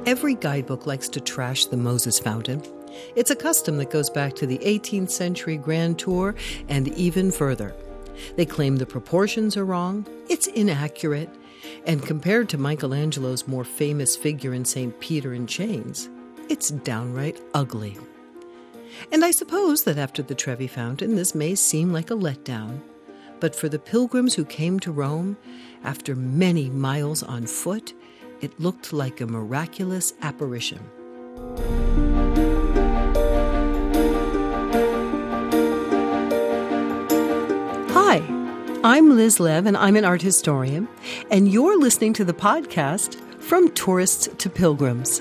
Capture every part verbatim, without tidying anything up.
Every guidebook likes to trash the Moses Fountain. It's a custom that goes back to the eighteenth century Grand Tour and even further. They claim the proportions are wrong, it's inaccurate, and compared to Michelangelo's more famous figure in Saint Peter in Chains, it's downright ugly. And I suppose that after the Trevi Fountain, this may seem like a letdown. But for the pilgrims who came to Rome, after many miles on foot, it looked like a miraculous apparition. Hi, I'm Liz Lev, and I'm an art historian, and you're listening to the podcast From Tourists to Pilgrims.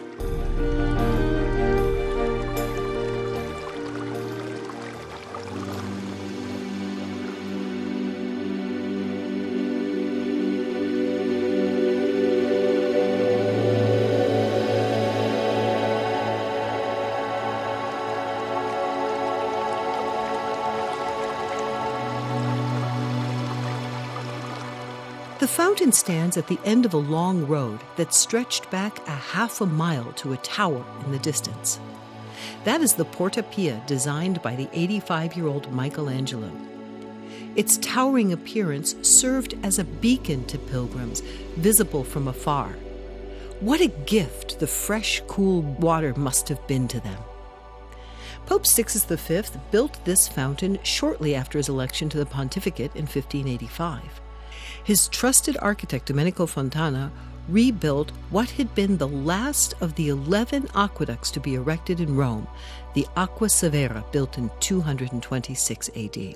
The fountain stands at the end of a long road that stretched back a half a mile to a tower in the distance. That is the Porta Pia designed by the eighty-five-year-old Michelangelo. Its towering appearance served as a beacon to pilgrims, visible from afar. What a gift the fresh, cool water must have been to them. Pope Sixtus the Fifth built this fountain shortly after his election to the pontificate in fifteen eighty-five. His trusted architect, Domenico Fontana, rebuilt what had been the last of the eleven aqueducts to be erected in Rome, the Aqua Severa, built in two hundred twenty-six A D.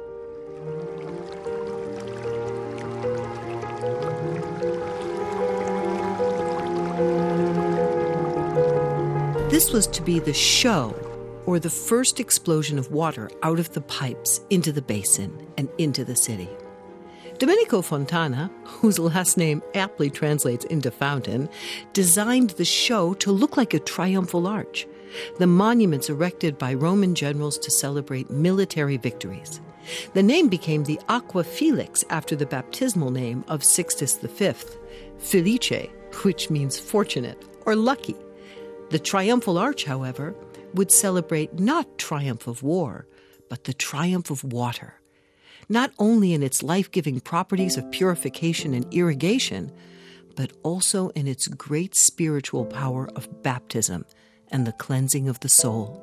This was to be the show, or the first explosion of water out of the pipes into the basin and into the city. Domenico Fontana, whose last name aptly translates into fountain, designed the show to look like a triumphal arch, the monuments erected by Roman generals to celebrate military victories. The name became the Aqua Felix after the baptismal name of Sixtus the Fifth, Felice, which means fortunate or lucky. The triumphal arch, however, would celebrate not triumph of war, but the triumph of water. Not only in its life-giving properties of purification and irrigation, but also in its great spiritual power of baptism and the cleansing of the soul.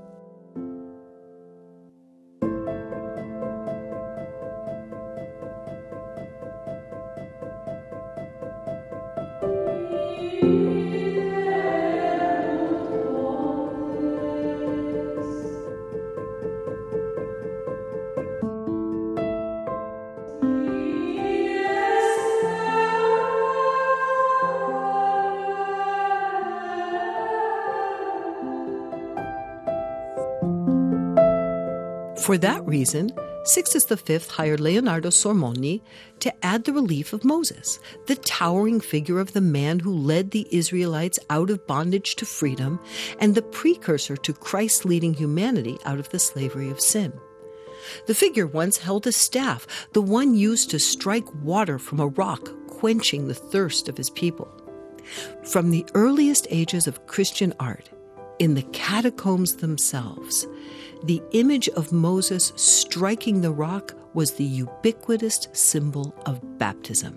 For that reason, Sixtus the Fifth hired Leonardo Sormoni to add the relief of Moses, the towering figure of the man who led the Israelites out of bondage to freedom and the precursor to Christ leading humanity out of the slavery of sin. The figure once held a staff, the one used to strike water from a rock, quenching the thirst of his people. From the earliest ages of Christian art, in the catacombs themselves, the image of Moses striking the rock was the ubiquitous symbol of baptism.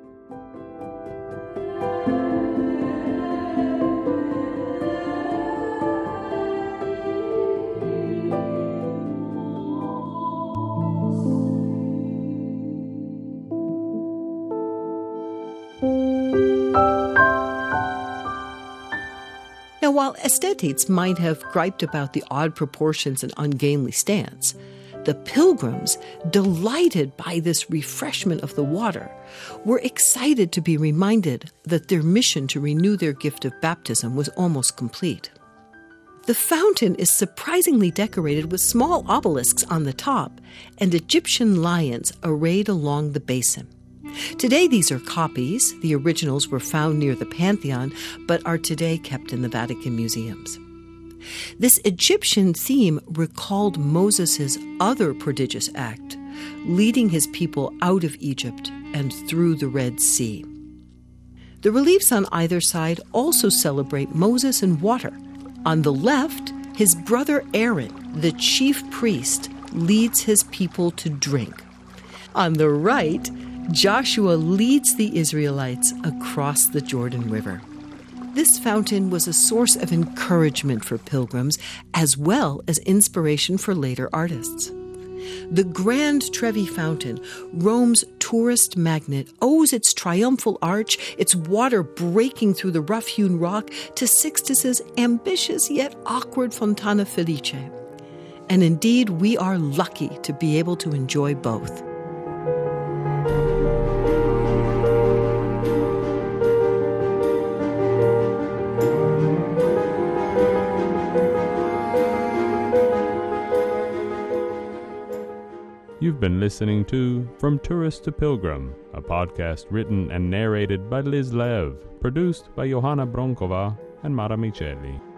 Now, while aesthetes might have griped about the odd proportions and ungainly stance, the pilgrims, delighted by this refreshment of the water, were excited to be reminded that their mission to renew their gift of baptism was almost complete. The fountain is surprisingly decorated with small obelisks on the top and Egyptian lions arrayed along the basin. Today, these are copies. The originals were found near the Pantheon, but are today kept in the Vatican museums. This Egyptian theme recalled Moses' other prodigious act, leading his people out of Egypt and through the Red Sea. The reliefs on either side also celebrate Moses and water. On the left, his brother Aaron, the chief priest, leads his people to drink. On the right, Joshua leads the Israelites across the Jordan River. This fountain was a source of encouragement for pilgrims as well as inspiration for later artists. The Grand Trevi Fountain, Rome's tourist magnet, owes its triumphal arch, its water breaking through the rough-hewn rock, to Sixtus's ambitious yet awkward Fontana Felice. And indeed, we are lucky to be able to enjoy both. You've been listening to From Tourist to Pilgrim, a podcast written and narrated by Liz Lev, produced by Johanna Bronkova and Mara Micheli.